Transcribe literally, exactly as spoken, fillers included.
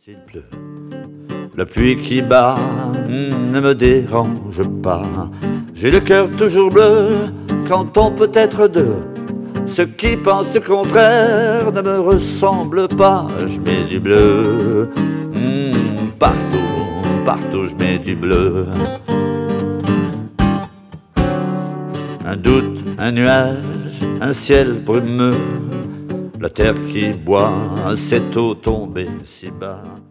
S'il pleut, la pluie qui bat ne me dérange pas. J'ai le cœur toujours bleu quand on peut être deux. Ceux qui pensent le contraire ne me ressemblent pas. Je mets du bleu mmh, partout, partout je mets du bleu. Un doute, un nuage, un ciel brumeux, la terre qui boit, cette eau tombée si bas.